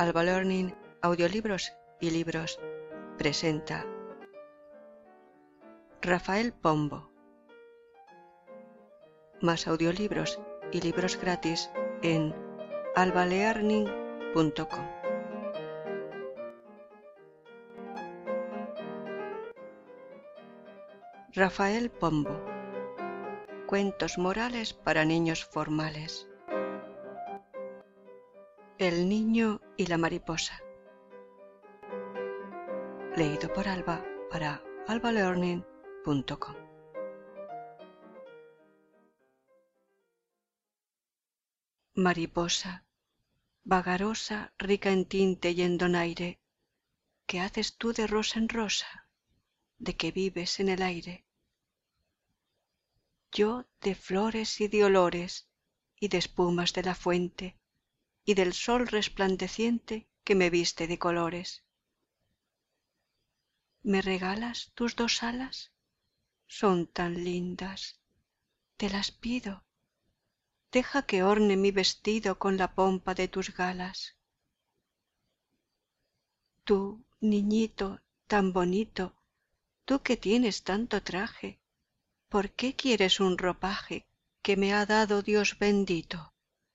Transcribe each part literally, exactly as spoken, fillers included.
Alba Learning, Audiolibros y Libros presenta Rafael Pombo. Más audiolibros y libros gratis en alba learning punto com. Rafael Pombo. Cuentos morales para niños formales. El niño y la mariposa. Leído por Alba para alba learning punto com. Mariposa, vagarosa, rica en tinte y en donaire, ¿qué haces tú de rosa en rosa? ¿De que vives en el aire? Yo de flores y de olores, y de espumas de la fuente, y del sol resplandeciente que me viste de colores. ¿Me regalas tus dos alas? Son tan lindas, te las pido. Deja que orne mi vestido con la pompa de tus galas. Tú, niñito, tan bonito, tú que tienes tanto traje, ¿por qué quieres un ropaje que me ha dado Dios bendito?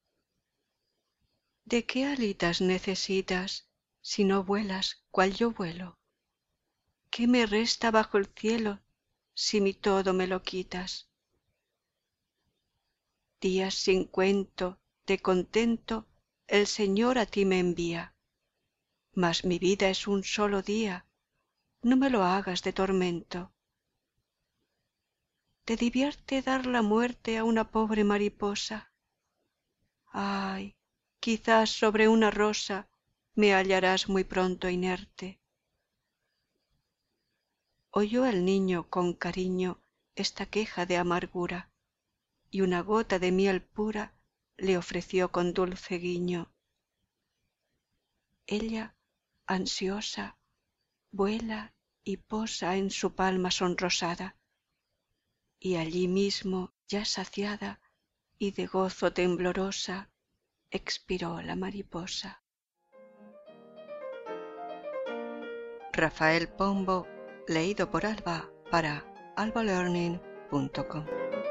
¿De qué alitas necesitas si no vuelas cual yo vuelo? ¿Qué me resta bajo el cielo si mi todo me lo quitas? Días sin cuento de contento el Señor a ti me envía, mas mi vida es un solo día, no me lo hagas de tormento. ¿Te divierte dar la muerte a una pobre mariposa? Ay, quizás sobre una rosa me hallarás muy pronto inerte. Oyó el niño con cariño esta queja de amargura, y una gota de miel pura le ofreció con dulce guiño. Ella, ansiosa, vuela y posa en su palma sonrosada, y allí mismo, ya saciada y de gozo temblorosa, expiró la mariposa. Rafael Pombo, leído por Alba para alba learning punto com.